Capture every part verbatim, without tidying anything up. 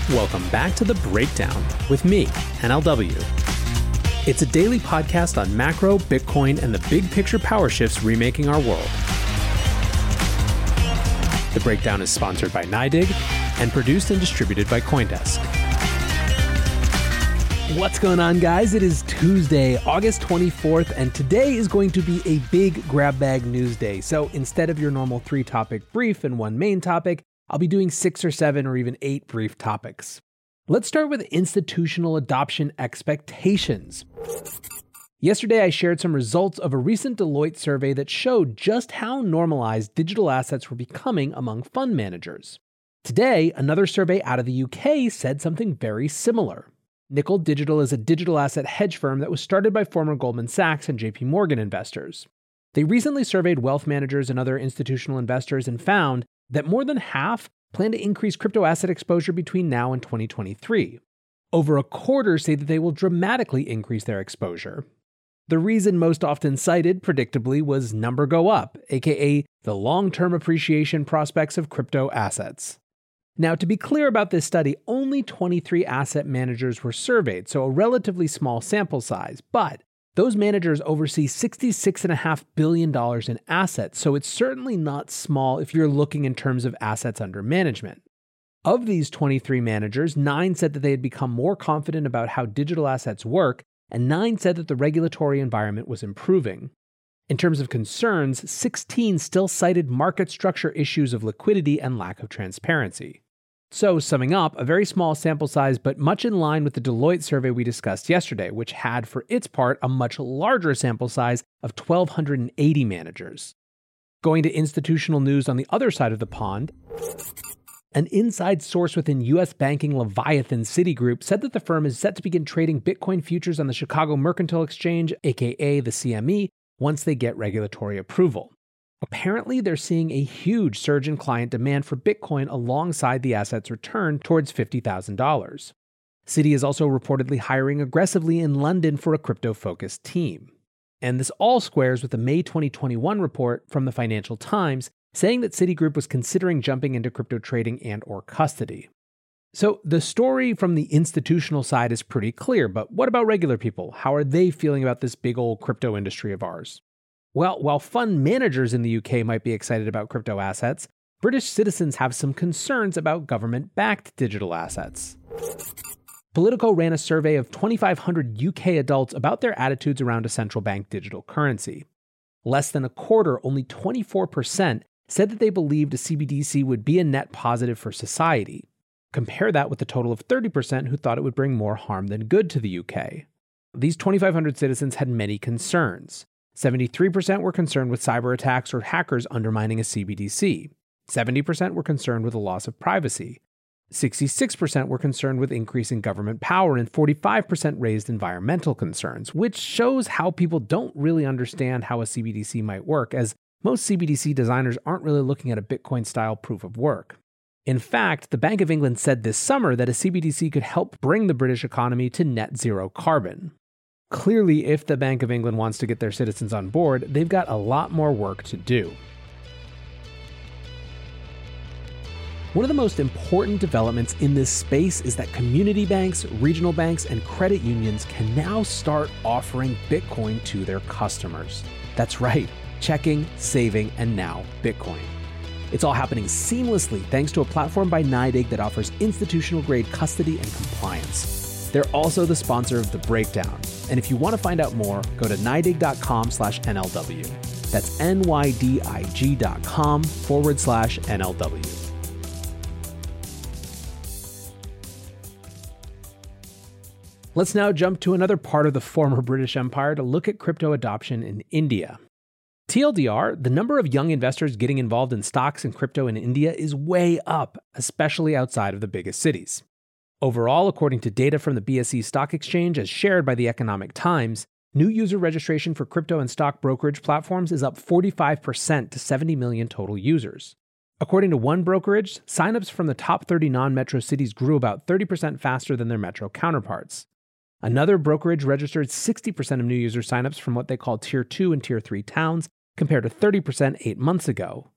Welcome back to The Breakdown with me, N L W. It's a daily podcast on macro, Bitcoin, and the big picture power shifts remaking our world. The Breakdown is sponsored by NYDIG and produced and distributed by CoinDesk. What's going on, guys? It is Tuesday, August twenty-fourth, and today is going to be a big grab bag news day. So instead of your normal three-topic brief and one main topic, I'll be doing six or seven or even eight brief topics. Let's start with institutional adoption expectations. Yesterday, I shared some results of a recent Deloitte survey that showed just how normalized digital assets were becoming among fund managers. Today, another survey out of the U K said something very similar. Nickel Digital is a digital asset hedge firm that was started by former Goldman Sachs and J P Morgan investors. They recently surveyed wealth managers and other institutional investors and found that more than half plan to increase crypto asset exposure between now and twenty twenty-three. Over a quarter say that they will dramatically increase their exposure. The reason most often cited, predictably, was number go up, aka the long-term appreciation prospects of crypto assets. Now, to be clear about this study, only twenty-three asset managers were surveyed, so a relatively small sample size, but those managers oversee sixty-six point five billion dollars in assets, so it's certainly not small if you're looking in terms of assets under management. Of these twenty-three managers, nine said that they had become more confident about how digital assets work, and nine said that the regulatory environment was improving. In terms of concerns, sixteen still cited market structure issues of liquidity and lack of transparency. So, summing up, a very small sample size, but much in line with the Deloitte survey we discussed yesterday, which had, for its part, a much larger sample size of one thousand two hundred eighty managers. Going to institutional news on the other side of the pond, an inside source within U S banking Leviathan Citigroup said that the firm is set to begin trading Bitcoin futures on the Chicago Mercantile Exchange, aka the C M E, once they get regulatory approval. Apparently, they're seeing a huge surge in client demand for Bitcoin alongside the asset's return towards fifty thousand dollars. Citi is also reportedly hiring aggressively in London for a crypto-focused team. And this all squares with the May twenty twenty-one report from the Financial Times saying that Citigroup was considering jumping into crypto trading and or custody. So the story from the institutional side is pretty clear, but what about regular people? How are they feeling about this big old crypto industry of ours? Well, while fund managers in the U K might be excited about crypto assets, British citizens have some concerns about government-backed digital assets. Politico ran a survey of twenty-five hundred U K adults about their attitudes around a central bank digital currency. Less than a quarter, only twenty-four percent, said that they believed a C B D C would be a net positive for society. Compare that with a total of thirty percent who thought it would bring more harm than good to the U K. These twenty-five hundred citizens had many concerns. seventy-three percent were concerned with cyber attacks or hackers undermining a C B D C. seventy percent were concerned with the loss of privacy. sixty-six percent were concerned with increasing government power, and forty-five percent raised environmental concerns, which shows how people don't really understand how a C B D C might work, as most C B D C designers aren't really looking at a Bitcoin-style proof of work. In fact, the Bank of England said this summer that a C B D C could help bring the British economy to net zero carbon. Clearly, if the Bank of England wants to get their citizens on board, they've got a lot more work to do. One of the most important developments in this space is that community banks, regional banks, and credit unions can now start offering Bitcoin to their customers. That's right, checking, saving, and now Bitcoin. It's all happening seamlessly thanks to a platform by NYDIG that offers institutional-grade custody and compliance. They're also the sponsor of The Breakdown. And if you want to find out more, go to nydig.com slash NLW. That's N-Y-D-I-G dot com forward slash NLW. Let's now jump to another part of the former British Empire to look at crypto adoption in India. T L D R, the number of young investors getting involved in stocks and crypto in India is way up, especially outside of the biggest cities. Overall, according to data from the B S E Stock Exchange as shared by the Economic Times, new user registration for crypto and stock brokerage platforms is up forty-five percent to seventy million total users. According to one brokerage, signups from the top thirty non-metro cities grew about thirty percent faster than their metro counterparts. Another brokerage registered sixty percent of new user signups from what they call Tier two and Tier three towns, compared to thirty percent eight months ago.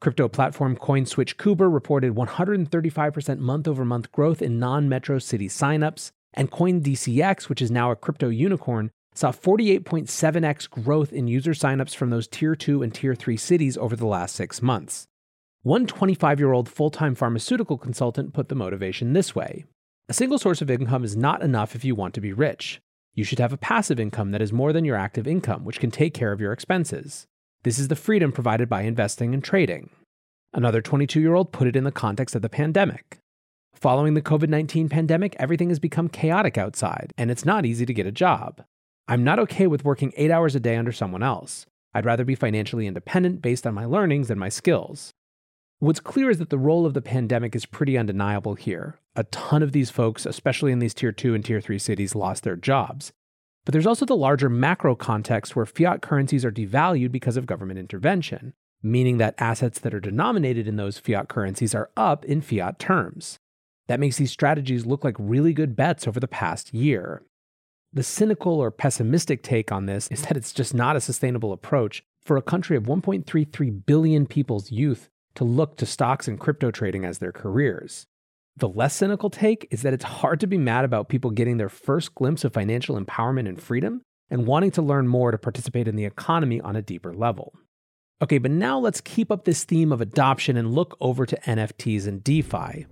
Crypto platform CoinSwitch Kuber reported one hundred thirty-five percent month-over-month growth in non-metro city signups, and CoinDCX, which is now a crypto unicorn, saw forty-eight point seven x growth in user signups from those Tier two and Tier three cities over the last six months. One twenty-five-year-old full-time pharmaceutical consultant put the motivation this way: a single source of income is not enough if you want to be rich. You should have a passive income that is more than your active income, which can take care of your expenses. This is the freedom provided by investing and trading. Another twenty-two-year-old put it in the context of the pandemic. Following the covid nineteen pandemic, everything has become chaotic outside, and it's not easy to get a job. I'm not okay with working eight hours a day under someone else. I'd rather be financially independent based on my learnings and my skills. What's clear is that the role of the pandemic is pretty undeniable here. A ton of these folks, especially in these Tier two and Tier three cities, lost their jobs. But there's also the larger macro context where fiat currencies are devalued because of government intervention, meaning that assets that are denominated in those fiat currencies are up in fiat terms. That makes these strategies look like really good bets over the past year. The cynical or pessimistic take on this is that it's just not a sustainable approach for a country of one point three three billion people's youth to look to stocks and crypto trading as their careers. The less cynical take is that it's hard to be mad about people getting their first glimpse of financial empowerment and freedom and wanting to learn more to participate in the economy on a deeper level. Okay, but now let's keep up this theme of adoption and look over to N F Ts and DeFi.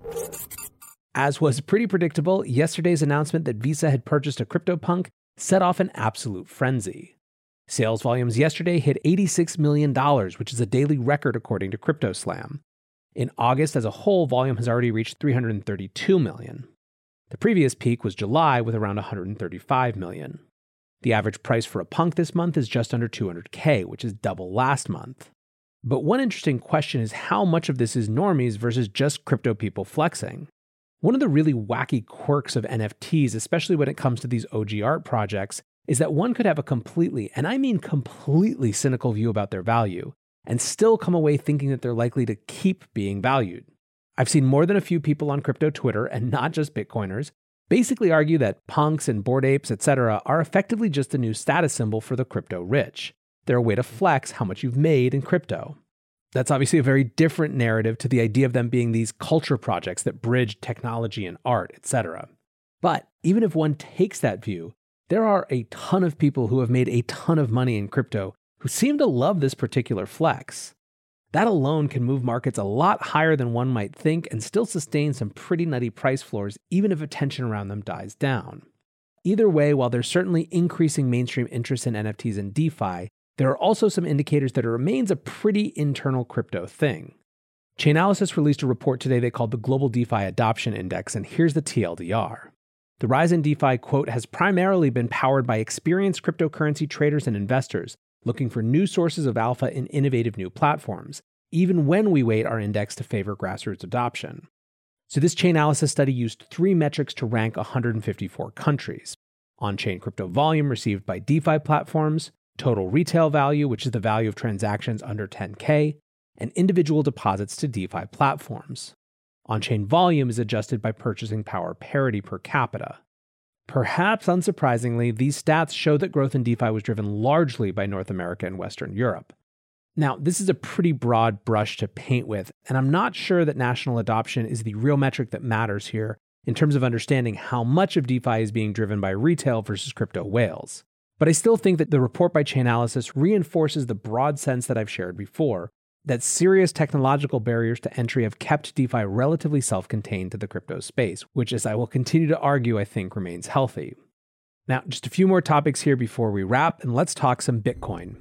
As was pretty predictable, yesterday's announcement that Visa had purchased a CryptoPunk set off an absolute frenzy. Sales volumes yesterday hit eighty-six million dollars, which is a daily record according to CryptoSlam. In August as a whole, volume has already reached three hundred thirty-two million dollars. The previous peak was July with around one hundred thirty-five million dollars. The average price for a punk this month is just under two hundred thousand, which is double last month. But one interesting question is how much of this is normies versus just crypto people flexing. One of the really wacky quirks of N F Ts, especially when it comes to these O G art projects, is that one could have a completely, and I mean completely cynical view about their value, and still come away thinking that they're likely to keep being valued. I've seen more than a few people on crypto Twitter, and not just Bitcoiners, basically argue that punks and Bored Apes, et cetera are effectively just a new status symbol for the crypto rich. They're a way to flex how much you've made in crypto. That's obviously a very different narrative to the idea of them being these culture projects that bridge technology and art, et cetera. But even if one takes that view, there are a ton of people who have made a ton of money in crypto who seem to love this particular flex. That alone can move markets a lot higher than one might think and still sustain some pretty nutty price floors even if attention around them dies down. Either way, while there's certainly increasing mainstream interest in N F Ts and DeFi, there are also some indicators that it remains a pretty internal crypto thing. Chainalysis released a report today they called the Global DeFi Adoption Index, and here's the T L D R. The rise in DeFi, quote, has primarily been powered by experienced cryptocurrency traders and investors looking for new sources of alpha in innovative new platforms, even when we weight our index to favor grassroots adoption. So this Chainalysis study used three metrics to rank one hundred fifty-four countries: on-chain crypto volume received by DeFi platforms, total retail value, which is the value of transactions under ten K, and individual deposits to DeFi platforms. On-chain volume is adjusted by purchasing power parity per capita. Perhaps unsurprisingly, these stats show that growth in DeFi was driven largely by North America and Western Europe. Now, this is a pretty broad brush to paint with, and I'm not sure that national adoption is the real metric that matters here in terms of understanding how much of DeFi is being driven by retail versus crypto whales. But I still think that the report by Chainalysis reinforces the broad sense that I've shared before, that serious technological barriers to entry have kept DeFi relatively self-contained to the crypto space, which, as I will continue to argue, I think remains healthy. Now, just a few more topics here before we wrap, and let's talk some Bitcoin.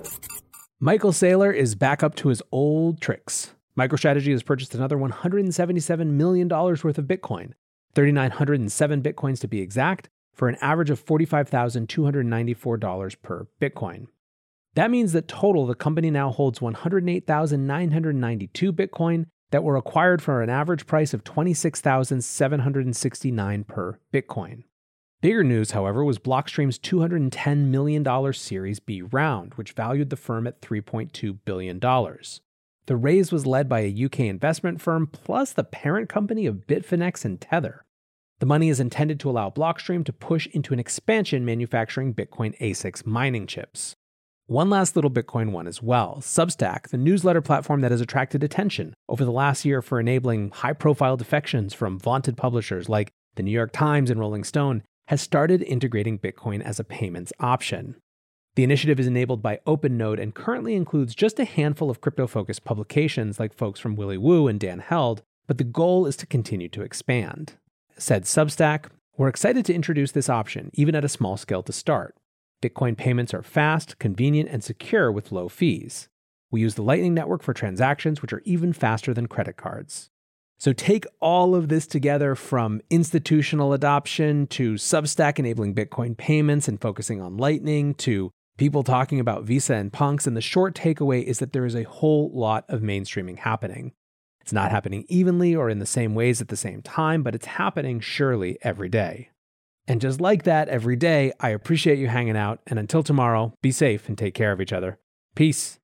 Michael Saylor is back up to his old tricks. MicroStrategy has purchased another one hundred seventy-seven million dollars worth of Bitcoin, three thousand nine hundred seven Bitcoins to be exact, for an average of forty-five thousand two hundred ninety-four dollars per Bitcoin. That means that total, the company now holds one hundred eight thousand nine hundred ninety-two Bitcoin that were acquired for an average price of twenty-six thousand seven hundred sixty-nine per Bitcoin. Bigger news, however, was Blockstream's two hundred ten million dollars Series B round, which valued the firm at three point two billion dollars. The raise was led by a U K investment firm plus the parent company of Bitfinex and Tether. The money is intended to allow Blockstream to push into an expansion manufacturing Bitcoin A SICs mining chips. One last little Bitcoin one as well. Substack, the newsletter platform that has attracted attention over the last year for enabling high-profile defections from vaunted publishers like the New York Times and Rolling Stone, has started integrating Bitcoin as a payments option. The initiative is enabled by OpenNode and currently includes just a handful of crypto-focused publications like folks from Willy Woo and Dan Held, but the goal is to continue to expand. Said Substack, "We're excited to introduce this option, even at a small scale to start. Bitcoin payments are fast, convenient, and secure with low fees. We use the Lightning Network for transactions, which are even faster than credit cards." So take all of this together, from institutional adoption to Substack enabling Bitcoin payments and focusing on Lightning to people talking about Visa and Punks, and the short takeaway is that there is a whole lot of mainstreaming happening. It's not happening evenly or in the same ways at the same time, but it's happening surely every day. And just like that, every day, I appreciate you hanging out, and until tomorrow, be safe and take care of each other. Peace.